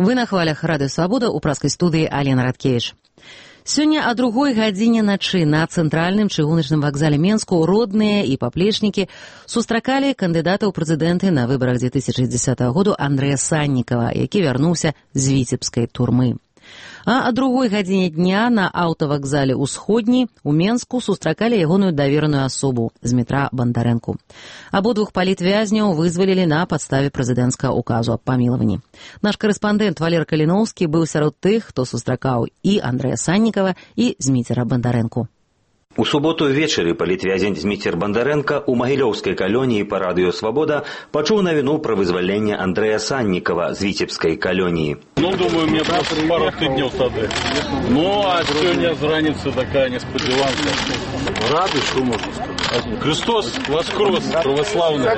Вы на хвалях Радыё Свабода, у праскай студыі Алена Радкевіч. Сёння о 2:00 ночы на цэнтральным чыгуначным вакзале Менску родныя і паплечнікі сустракалі кандыдата ў прэзідэнты на выбарах 2010 году Андрэя Саннікава, які вярнуўся з віцебскай турмы. А о 2:00 дня на аўтавакзале «Усходні» у Менску сустракалі ягоную давераную асобу Змітра Бандарэнку. Абодвух палітвязняў вызвалілі на падставе прэзідэнцкага указу аб памілаванні. Наш карэспандэнт Валер Каліноўскі быў сярод тых, хто сустракаў і Андрэя Саннікава, і Зміцера Бандарэнку. У суботу ввечары палітвязень Зміцер Бандарэнка ў магілёўскай калоніі па Радыё Свабода пачуў навіну пра вызваленне Андрэя Саннікава з віцебскай калоніі. Думаю, мне пару тыдняў тады. А сёння з раніцы такая неспадзяванка. Рады, што можна сказаць. Христос воскрес, православный.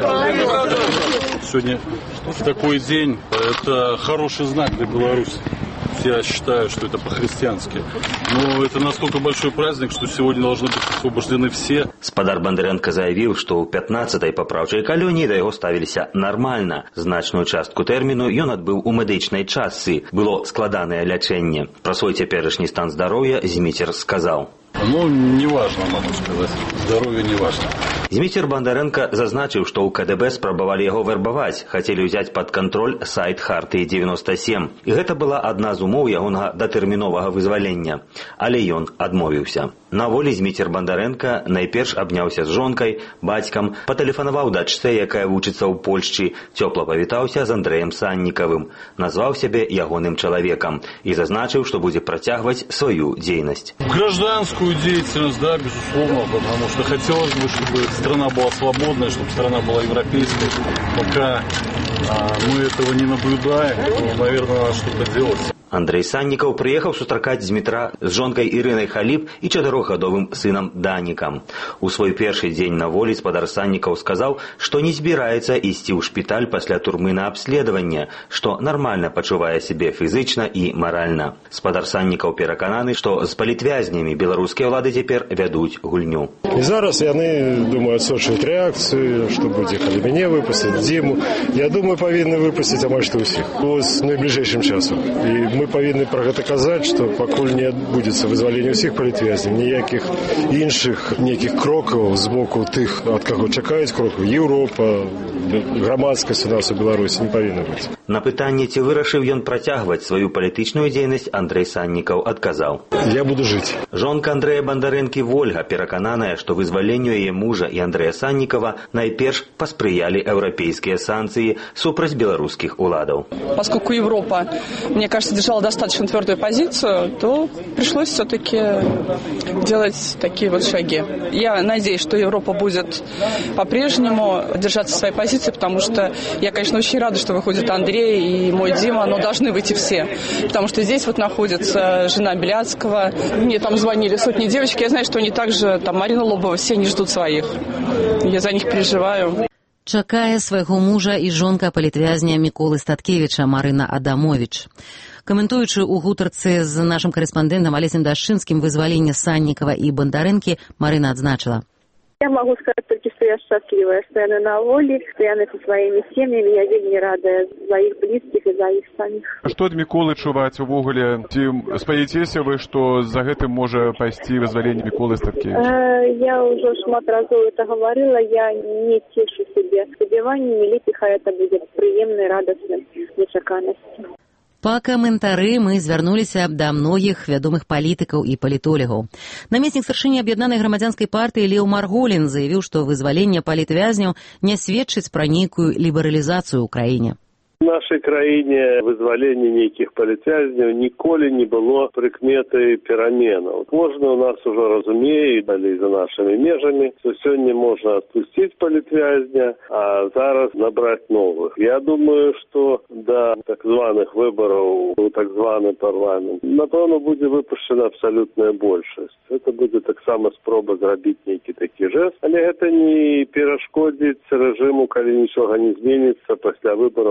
Сегодня такой день, это хороший знак для Беларуси. Я считаю, что это по-христиански. Но это настолько большой праздник, что сегодня должны быть освобождены все. Спадар Бандарэнка заявіў, што ў 15-й папраўчай калоніі да яго ставіліся нармальна. Значную частку тэрміну ён адбыў у медычнай частцы. Было складанае лячэнне. Пра свой цяперашні стан здароўя Зміцер сказаў. Не важно, могу сказать. Здоровье не важно. Зміцер Бандарэнка зазначыў, што ў КДБ спрабавалі яго вярбаваць, хацелі ўзяць пад кантроль сайт Хартыі 97. І гэта была адна з умоў ягонага датэрміновага вызвалення. Але ён адмовіўся. На волі Зміцер Бандарэнка найперш абняўся з жонкай, бацькам, патэлефанаваў дачцэ, якая вучыцца ў Польшчы, цёпла павітаўся з Андрэем Саннікавым, назваў сябе ягоным чалавекам і зазначыў, што будзе працягваць сваю дзейнасць. Гражданскую деятельность, да, безусловно, потому что хотелось бы, чтобы страна была свободной, чтобы страна была европейской. Пока мы этого не наблюдаем, то, наверное, надо что-то делать. Андрэй Саннікаў прыехаў сустракаць Змітра з жонкай Ірынай Халіп і 4гадовым сынам Данікам. У свой першы дзень на волі спадар Саннікаў сказаў, што не збіраецца ісці ў шпіталь пасля турмы на абследаванне, што нармальна пачувае сябе фізычна і маральна. Спадар Саннікаў перакананы, што з палітвязнямі беларускія ўлады цяпер вядуць гульню. І зараз яны, думаю, адсочваюць рэакцыю, што будзе, калі мяне выпусцяць, Дзіму. Я думаю, павінны выпусціць амаль што ўсіх. З найбліжэйшым часам. І мы павінны пра гэта казаць, што пакуль не адбудзецца вызваленне ўсіх палітвязняў, ніякіх іншых нейкіх крокаў з боку тых, ад каго чакаюць крокаў, Еўропа, грамадскасць у нас у Беларусі не павінна быць. На пытанне, ці вырашыў ён працягваць сваю палітычную дзейнасць, Андрэй Саннікаў адказаў. Я буду жыць. Жонка Андрэя Бандарэнкі Вольга перакананая, што вызваленню яе мужа і Андрэя Саннікава найперш паспрыялі еўрапейскія санкцыі супраць беларускіх уладаў. Поскольку Европа, мне кажется, держала достаточно твердую позицию, то пришлось все-таки делать такие вот шаги. Я надеюсь, что Европа будет по-прежнему держаться своей позиции, потому что я, конечно, очень рада, что выходит Андрей и мой Дима, но должны выйти все. Потому что здесь вот находится жена Беляцкого. Мне там звонили сотни девочек. Я знаю, что они также, там, Марина Лобова, все не ждут своих. Я за них переживаю. Чакае свайго мужа і жонка палітвязня Міколы Статкевіча Марына Адамовіч. Каментуючы ў гутарцы з нашым карэспандэнтам Алесем Дашчынскім вызваленне Саннікава і Бандарэнкі, Марына адзначыла. Я могу сказать только, что я счастливая, что я на воле, что я со своими семьями, я вельмі рада за их близких и за их самих. Што ад Міколы чуваць увогуле? Ці спадзяецеся вы, што за гэтым можа пайсці вызваленне Міколы Статкевіча? Я уже шмат разоў это говорила, я не тешу себе спадзяваннями, лепей хай это будет прыемнай, радасной нечаканасцю. Па каментары мы звярнуліся да многіх вядомых палітыкаў і палітолегаў. Намеснік старшыні аб'яднанай грамадзянскай партыі Леў Марголін заявіў, што вызваленне палітвязняў не сведчыць пра нейкую лібералізацыю ў краіне. В нашей краіне вызваленне нейкіх палітвязняў ніколі не было прыкметай пераменаў. Можна у нас ужо разумее, і далей за нашими межамі, што сёння можна адпусціць палітвязня, а зараз набраць новых. Я думаю, што да так званых выбараў у так званы парламент, напэўна, будзе выпушчана абсалютная большасць. Это будзе таксама спроба зрабіць нейкі такі жэст, але гэта не перашкодзіць рэжыму, калі нічога не зменіцца, пасля выбараў набраць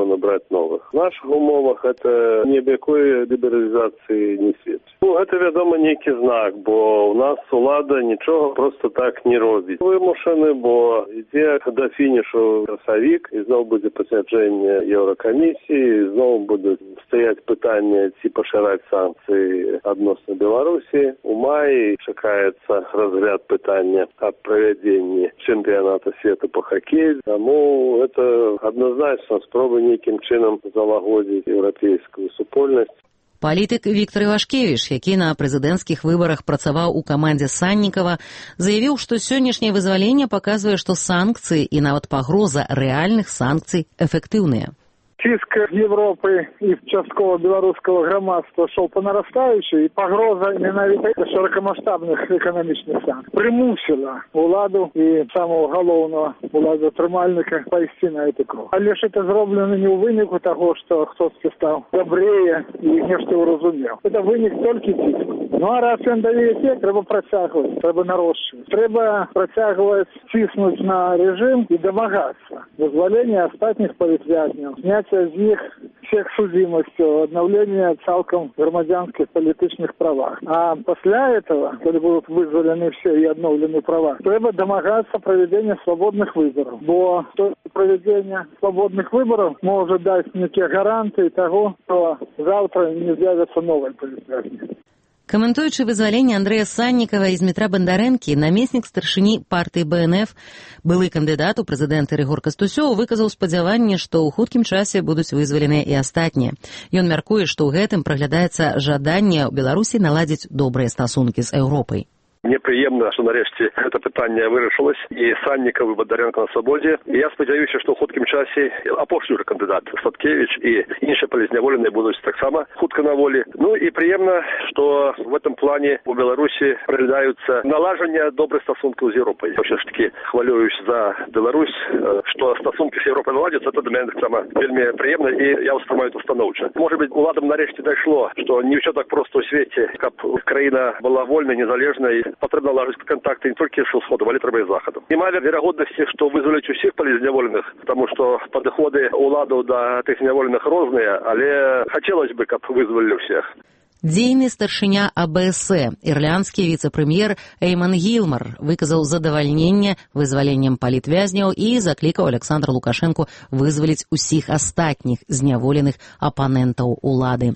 нет новых. В наших умовах это ни об якой лібералізації не свідчить. Гэта, вядома, нейкі знак, бо у нас улада нічого просто так не робіць. Вымушаны, бо ідзе да фінішу красавік, і зноў будзе пацвярджэнне Еўракамісіі, зноў будуць стаяць пытанне, ці пашыраць санкцыі адносна Беларусі. У маі чакаецца разгляд пытання аб правядзенні чэмпіяната свету по хоккею. Таму это адназначна спроба нейкім чынам залагодзіць еўрапейскую супольнасць. Палітык Віктор Івашкевіч, які на прэзідэнцкіх выбарах працаваў у камандзе Саннікава, заявіў, што сённяшняе вызваленне паказвае, што санкцыі і нават пагроза рэальных санкцый эфектыўныя. Тиск Европы и частково белорусского громадства шел по нарастающей, и погроза ненавидя широкомасштабных экономичных санкций примусила уладу и самого головного уладотрымальника пойти на эту крок. А лишь это сделано не у вынику того, что кто-то стал добрее и нечто уразумел. Это выник только тиску. Ну а раз он доверие, треба протягивать, треба нарощивать. Треба протягивать, тиснуть на режим и домогаться. Вызволение остатних политвязней, снятие з них всех судимостью, обновление цалком громадянских политичных правах. А после этого, когда будут вызволены все и обновлены права, треба домогаться проведения свободных выборов. Бо проведение свободных выборов может дать некие гарантии того, что завтра не з'явятся новые политвязней. Каментуючы вызваленне Андрэя Саннікава і Змітра Бандарэнкі, намеснік старшыні партыі БНФ, былы кандыдат у прэзідэнты Рыгор Кастусёў выказаў спадзяванне, што ў хуткім часе будуць вызваленыя і астатнія. Ён мяркуе, што ў гэтым праглядаецца жаданне ў Беларусі наладзіць добрыя стасункі з Еўропай. Мне приемно, что нарешті это питання вирішилось, і Санніков, і Бондаренко на свободі. І я сподіваюся, що в хуткім часі апошній вже кандидат Статкевич і інші полізняволені будуть так само хутко на волі. Ну і приємно, що в этом плані у Білорусі проглядаються налаження добрих стосунків з Європою. Я все ж таки хвалююсь за Білорусь, що стосунки з Європою наладяться, це для мене так само вельми приємно, і я восприймаю це становче. Може бути, уладам нарешті дійшло, що не все так просто у світі, як країна була вольна, незалежна, потрібно налажити контакти не тільки з Сходом, але треба і з Заходом. Немає вірогідності, що визволять усіх полізняволених, тому що підходи уладу до тих зняволених різні, але хотілося б, щоб визволили всіх. Дзейны старшыня АБС, ірландскі віцэ-прэм'ер Эйман Гілмар выказаў задавальненне вызваленнем палітвязняў і заклікаў Александра Лукашэнку вызваліць усіх астатніх зняволеных апанентаў улады.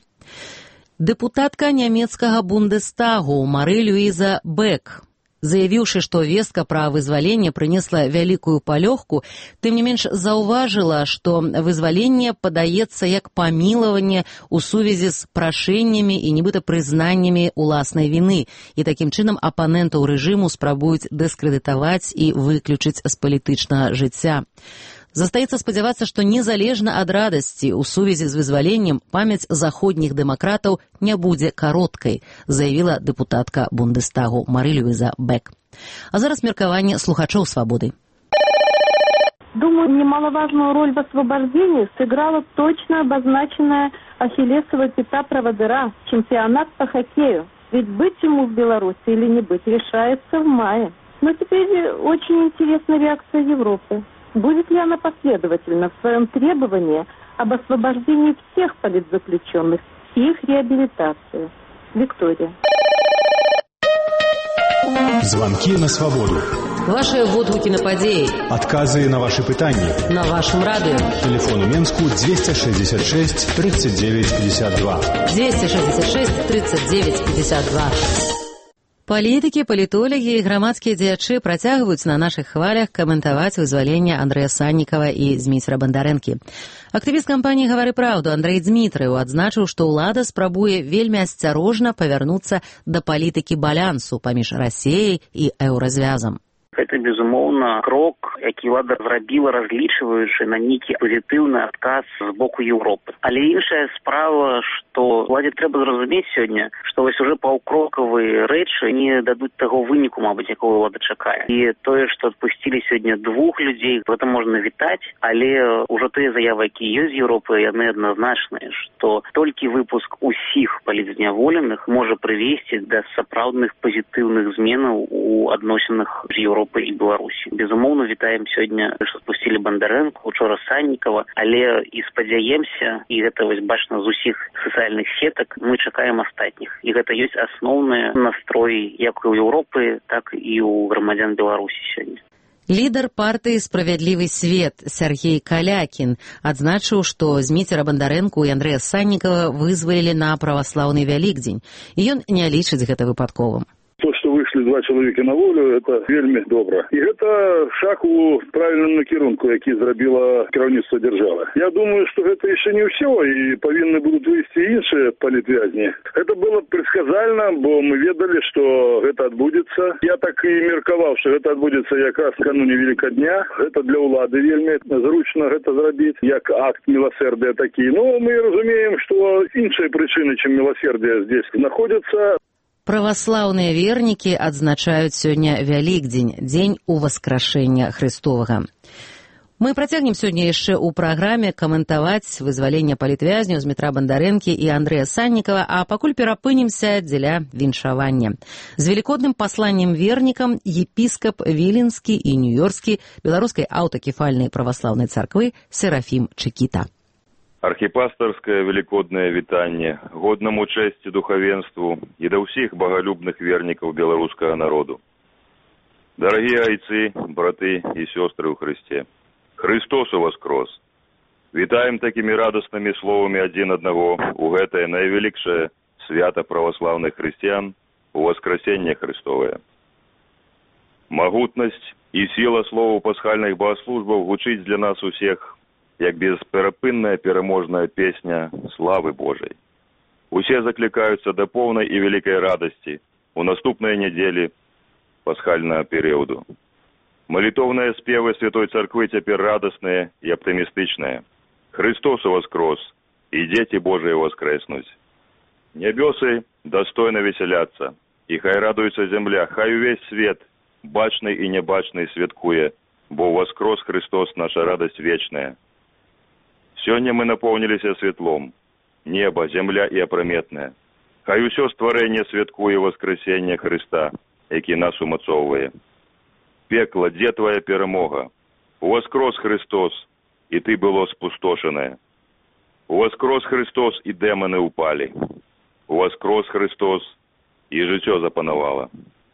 Дэпутатка нямецкага Бундестагу Мары-Люіза Бек, заявіўшы, што вестка пра вызваленне прынесла вялікую палёгку, тым не менш заўважыла, што вызваленне падаецца як памілаванне ў сувязі з прашэннямі і нібыта прызнаннямі ўласнай віны, і такім чынам апанентаў рэжыму спрабуюць дыскрэдытаваць і выключыць з палітычнага жыцця. Застаецца спадзявацца, што незалежна ад радасці ў сувязі з вызваленнем памяць заходніх дэмакратаў не будзе кароткай, заявіла дэпутатка Бундестагу Мары-Люіза Бек. А зараз меркаванне слухачоў «Свабоды». Думаю, немаловажную роль в освобождении сыграла точно обозначенная ахиллесова пята проводыра – чемпионат по хоккею. Ведь быть ему в Беларуси или не быть решается в мае. Но теперь очень интересна реакция Европы. Будет ли она последовательна в своем требовании об освобождении всех политзаключенных и их реабилитации? Виктория. Звонки на свободу. Ваши водгуки на падеи. Отказы на ваши пытания. На вашем радио. Телефон у Менску 266 39 52. 266 39 52. Палітыкі, палітолагі і грамадскія дзеячы працягваюць на нашых хвалях каментаваць вызваленне Андрэя Саннікава і Зміцера Бандарэнкі. Актывіст кампаніі «Гавары праўду» Андрэй Дзмітрыў адзначыў, што ўлада спрабуе вельмі асцярожна павярнуцца да палітыкі балансу паміж Расіяй і еўразвязам. Гэта, безумоўна, крок, які ўлада зрабіла, разлічваючы на нейкі пазітыўны адказ з боку Еўропы. Але іншая справа, што ўладзе трэба зразумець сёння, што вось уже паўкрокавыя рэчы не дадуць таго выніку, мабыць, якого ўлада чакае. І тое, што адпусцілі сёння 2 людзей, гэта можна вітаць, але ўжо тыя заявы, якія ёсць з Еўропы, яны адназначныя, што толькі выпуск усіх палітзняволеных можа прывесці да сапраўдных пазітыўных зменаў у адносінах з Еўропай. Европы і Беларусі. Безумоўна, вітаем сёння, што спусцілі Бандарэнку, учора Саннікава, але і спадзяемся, і гэта вось бачна з усіх сацыяльных сетак, мы чакаем астатніх. І гэта ёсць асноўны настрой як у Европы, так і ў грамадзян Беларусі сёння. Лідар партыі «Справядлівы свет» Сергей Калякін адзначыў, што Зміцера Бандарэнку і Андрэя Саннікава вызвалілі на праваслаўны Вялікдзень, і ён не лічыць гэта выпадковым. То, что вышли два человека на волю, это вельмі добра. И это шаг у правильном накірунку, який зробило керівництво державы. Я думаю, что это еще не все, и повинны будут вывести іншие политвязни. Это было предсказально, бо мы ведали, что это отбудется. Я так и мерковал, что это отбудется якраз кануне Великодня. Это для улады вельмі зручно это зробить, як акт милосердия такие. Но мы разумеем, что іншие причины, чем милосердие, здесь находятся. Праваслаўныя вернікі адзначаюць сёння Вялікдзень, дзень уваскрашэння Христовага. Мы працягнем сёння яшчэ ў праграме каментаваць вызваленне палітвязняў Змітра Бандарэнкі і Андрэя Саннікава, а пакуль перапынемся дзеля віншавання. З велікодным пасланнем вернікам епіскап Віленскі і Нью-Йоркскі беларускай аўтакефальнай праваслаўнай царквы Серафім Чыкіта. Архіпастарскае велікоднае вітанне годнаму чэсці духавенству і да ўсіх багалюбных вернікаў беларускага народу. Дарагія айцы, браты і сёстры ў Хрысце, Христос уваскрос! Вітаем такімі радаснымі словамі адзін аднаго у гэтае найвялікшае свята праваслаўных хрысціян уваскрасенне Христовае. Магутнасць і сіла словаў пасхальных багаслужбаў гучыць для нас усіх як бесперапынная пераможная песня славы Божай. Усе заклікаюцца да поўнай і вялікай радасці у наступныя нядзелі пасхальнага перыяду. Малітоўныя спевы Святой Царквы цяпер радасныя і аптымістычныя. Христос уваскрос, і дзеці Божыя воскреснуць. Нябёсы дастойна весяляцца, і хай радуецца зямля, хай увесь свет, бачны і нябачны, святкуе, бо воскрос Христос, наша радасць вечная. Сёння мы напоўніліся светлом, неба, зямля і апраметная. Хай усё стварэнне святкуе воскресенне Христа, які нас умацоўвае. Пекла, дзе твая перамога? Уваскрос Христос, і ты было спустошанае. Уваскрос Христос, і дэманы ўпалі. Уваскрос Христос, і жыццё запанавала.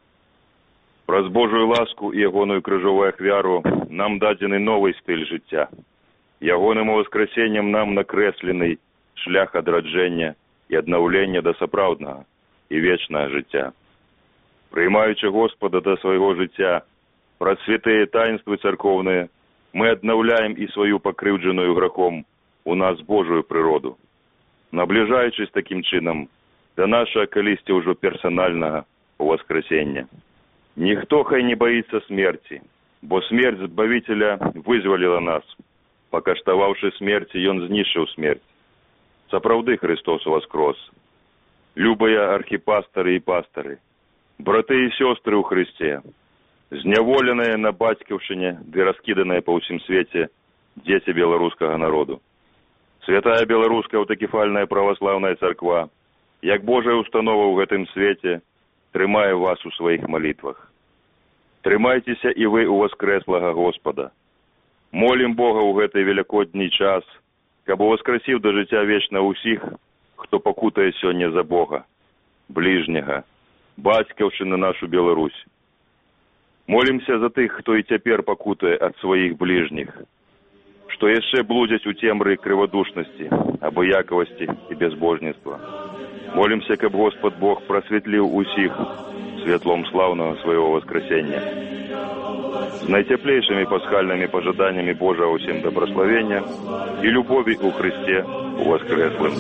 Праз Божую ласку і ягоную крыжовую ахвяру нам дадзены новы стыль жыцця. Ягоным воскресеннем нам накрэслены шлях адраджэння і аднаўлення да сапраўднага і вечнага жыцця. Прыймаючы Господа да свайго жыцця, праз святыя таінствы царкоўныя, мы аднаўляем і сваю пакрыўджаную грахом у нас Божую прыроду, набліжаючись такім чынам да нашага калісьці ўжо персанальнага воскресення. Ніхто хай не баіцца смерці, бо смерць Збавителя вызваліла нас. Пакаштаваўшы смерці, ён знішчыў смерць. Сапраўды Христос воскрос. Любыя архіпастары і пастары, браты і сёстры ў Хрысце, зняволеныя на бацькаўшчыне ды раскіданыя па ўсім свеце дзеці беларускага народу. Святая беларуская аўтакефальная праваслаўная царква, як Божая установа ў гэтым свеце, трымае вас у сваіх малітвах. Трымайцеся і вы у воскрэслага Господа. Молім Бога ў гэты велікодні час, каб уваскрэсіў да жыцця вечна ўсіх, хто пакутае сёння за Бога, бліжняга, бацькаўшчыну нашу Беларусь. Молімся за тых, хто і цяпер пакутае ад сваіх бліжніх, што яшчэ блудзяць у цемры крывадушнасці, абыякавасці і бязбожніцтва. Молімся, каб Господ Бог прасветліў усіх святлом слаўнага свайго воскресення. З найцяплейшымі пасхальнымі пажаданнямі Божага ўсім добраславення і любові ў Христе у воскреслым.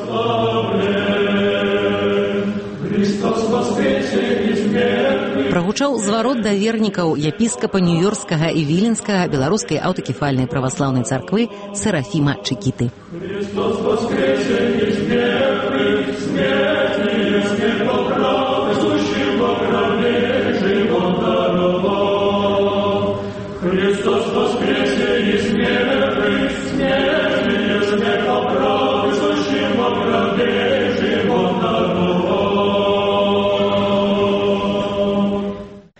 Прагучаў зварот да вернікаў епіскапа Нью-Йоркскага і Віленскага беларускай аўтакефальнай праваслаўнай царквы Серафіма Чыкіты. Христос воскресе из мертвых, смертные смерть поправ, сущим поправле живот даровал. Христос воскресе из мертвых, смертные смерть поправ, сущим поправле живот даровал. На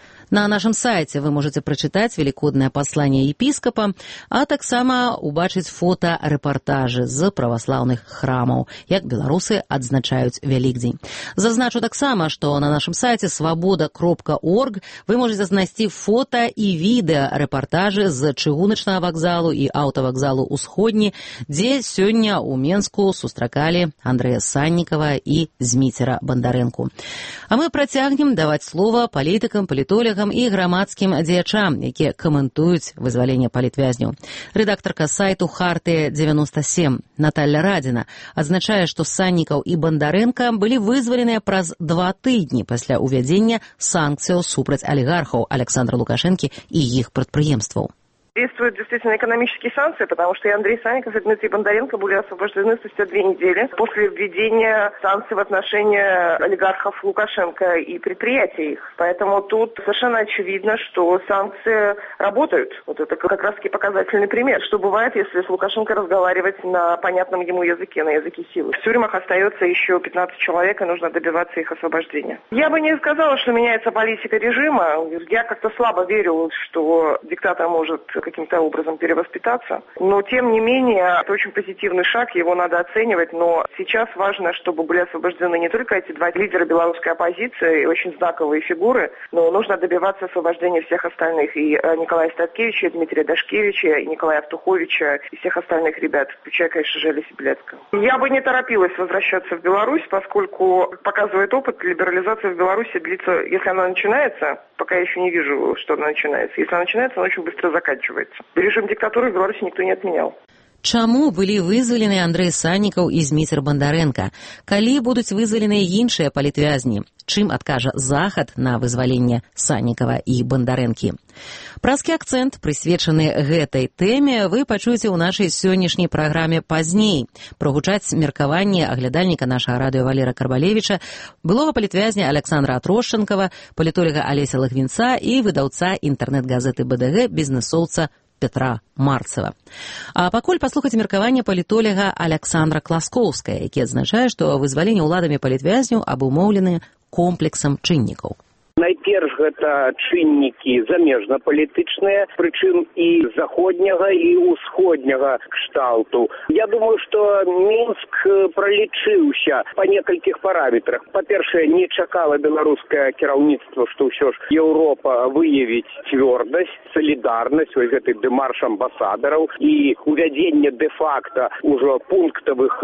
На нашым сайце вы можаце прачытаць велікоднае пасланне епіскапа, а таксама убачыць фота-рэпартажы з праваслаўных храмаў, як беларусы адзначаюць Вялікдзень. Зазначу таксама, што на нашым сайце свабода.орг вы можаце знайсці фота і відэа рэпартажы з чыгуначнага вакзалу і аўтавакзалу «Усходні», дзе сёння ў Менску сустракалі Андрэя Саннікава і Зміцера Бандарэнку. А мы працягнем даваць слова палітыкам, палітолягам і грамадскім дзеячам, якія каментуюць вызваленне палітвязняў. Рэдактарка сайту «Хартыя-97» Наталья Радзіна адзначае, што Саннікаў і Бандарэнка былі вызваленыя праз 2 тыдні пасля ўвядзення санкцыяў супраць алігархаў Александра Лукашэнкі і іх прадпрыемстваў. Действуют действительно экономические санкции, потому что и Андрей Санников, и Дмитрий Бондаренко были освобождены спустя 2 недели после введения санкций в отношении олигархов Лукашенко и предприятий их. Поэтому тут совершенно очевидно, что санкции работают. Вот это как раз-таки показательный пример, что бывает, если с Лукашенко разговаривать на понятном ему языке, на языке силы. В тюрьмах остается еще 15 человек, и нужно добиваться их освобождения. Я бы не сказала, что меняется политика режима. Я как-то слабо верю, что диктатор может каким-то образом перевоспитаться. Но, тем не менее, это очень позитивный шаг, его надо оценивать. Но сейчас важно, чтобы были освобождены не только эти 2 лидера белорусской оппозиции, очень знаковые фигуры, но нужно добиваться освобождения всех остальных. И Николая Статкевича, и Дмитрия Дашкевича, и Николая Автуховича, и всех остальных ребят, включая, конечно же, Олеся Белецкого. Я бы не торопилась возвращаться в Беларусь, поскольку, показывает опыт, либерализация в Беларуси длится, если она начинается, пока я еще не вижу, что она начинается. Если она начинается, она очень быстро заканчивается. Режим диктатуры в Беларуси никто не отменял. Чаму былі вызвалены Андрэй Саннікаў і Зміцер Бандарэнка? Калі будуць вызваленыя іншыя палітвязні? Чым адкажа Захад на вызваленне Саннікава і Бандарэнкі? Празкі акцэнт, прысвечаны гэтай тэме, вы пачуеце ў нашай сённяшняй праграме пазней. Прогучаць меркаванне аглядальніка нашага радыё Валера Карбалевіча, былога палітвязня Александра Атрошчанкава, палітолага Алеся Лагвінца і выдаўца інтэрнэт-газеты БДГ бізнесоўца Петра Марцева. А пакуль паслухаць меркаванне палітолага Александра Класкоўская, які адзначае, што вызваленне ўладамі палітвязняў абумоўлены комплексам чыннікаў. Найперш гэта чыннікі замежна-палітычныя, прычым і заходняга, і ўсходняга кшталту. Я думаю, што Мінск пралічыўся па некалькіх параметрах. Па-першае, не чакала беларускае кіраўніцтва, што ўсё ж Еўропа выявіць цвёрдасць, салідарнасць, вось гэты дэмарш амбасадараў і увядзенне дэ-факта ўжо пунктавых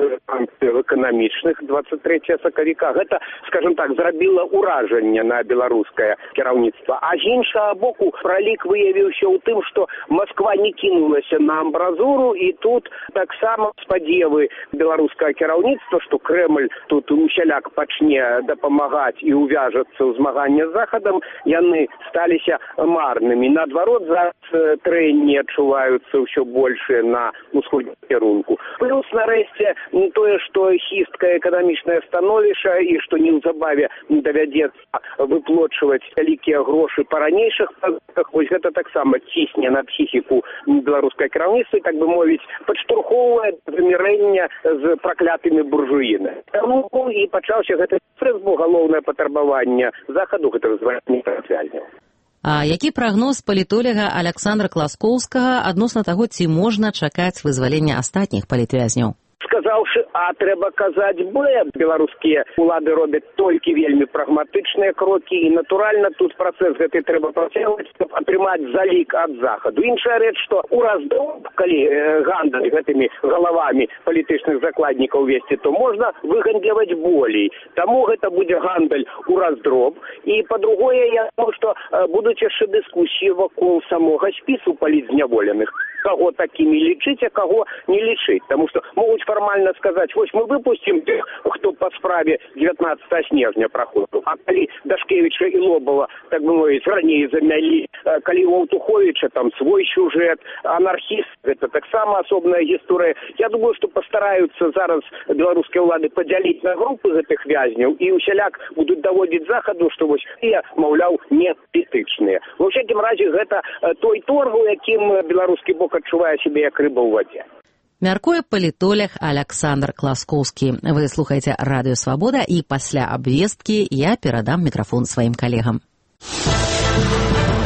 эканамічных 23 сакавіка. Гэта, скажем так, зрабіла ўражанне на беларускае кіраўніцтва. А з іншага боку, пралік выявіўся ў тым, што Масква не кінулася на амбразуру, і тут таксама спадзевы беларускага кіраўніцтва, што Крэмль тут усяляк пачне дапамагаць і увяжацца ў змаганне з Захадам, яны сталіся марнымі. Наадварот, зараз трэнні адчуваюцца ўсё большыя на ўсходнім кірунку. Плюс, нарэшце, тое, што хісткае эканамічнае становішча і што неўзабаве давядзецца выплочваць вялікія грошы па ранейшых пазыках, вось гэта таксама цісне на псіхіку беларускае кіраўніцтва, так бы мовіць, падштурхоўвае замірэнне з праклятымі буржуінамі. Таму і пачаўся гэты стресс, бо галоўнае патрабаванне Захаду гэта вызваленне палітвязняў. А які прагноз палітолага Александра Класкоўскага адносна таго, ці можна чакаць вызвалення астатніх палітвязняў? Сказаўшы А, трэба казаць Б. Беларускія улады робяць толькі вельмі прагматычныя крокі, і, натуральна, тут працэс гэты трэба працягваць, каб атрымаць залік ад Захаду. Іншая рэч, што ў раздроў, калі гандаль гэтымі галавамі палітычных закладнікаў весці, то можна выгандляваць болей. Таму гэта будзе гандаль у раздроб. І, па-другое, я думаю, што будуць яшчэ дыскусіі вакол самога спісу палітзняволеных. Каго такімі лічыць, а каго не лічыць. Таму што могуць фармальна сказаць, вось мы выпусцім тых, хто па справе 19 снежня праходзіў. А калі Дашкевіча і Лобова, так бы мовіць, раней замялі, калі у Аўтуховіча там свой сюжэт, анархіст, гэта таксама асобная гісторыя. Я думаю, што пастараюцца зараз беларускія ўлады падзяліць на групы гэтых вязняў і усяляк будуць даводзіць Захаду, што вось тыя, маўляў, не палітычныя. Ва ўсякім разе гэта той торг, у якім беларускі бок адчувае сябе як рыба ў вадзе. Мяркуе палітолог Александр Класкоўскі. Вы слухаеце Радыё Свабода, і пасля абвесткі я перадам мікрафон сваім калегам.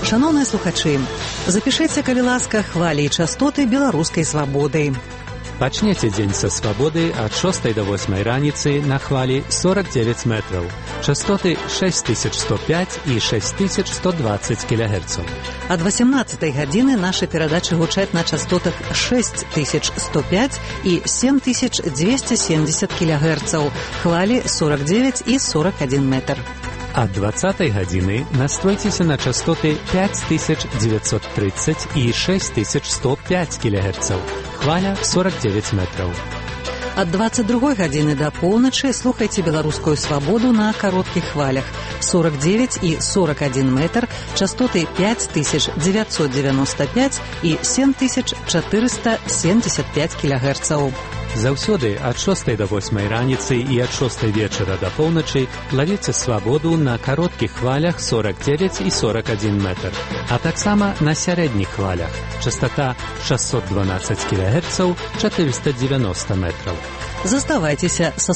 Шановныя слухачы, запішыце, калі ласка, хвалі і частоты беларускай свабоды. Пачнеце дзень са свабоды ад 6 до 8 раніцы на хвалі 49 метраў. Частоты 6105 і 6120 кГц. Ад 18 гадзіны нашы перадачы гучаць на частотах 6105 і 7270 кГц. Хвалі 49 і 41 метр. Ад 20 гадзіны настройцеся на частоты 5930 і 6105 кГц. Хваля 49 метраў. Ад 22 гадзіны да поўначы слухайце беларускую свабоду на кароткіх хвалях 49 і 41 метр, частоты 5995 і 7475 кГц. Заўсёды ад 6 до 8 раніцы і ад 6 вечара да поўначы лавіце свабоду на кароткіх хвалях 49 і 41 метр, а таксама на сярэдніх хвалях, частота 612 кГц, 490 метраў. Заставайцеся са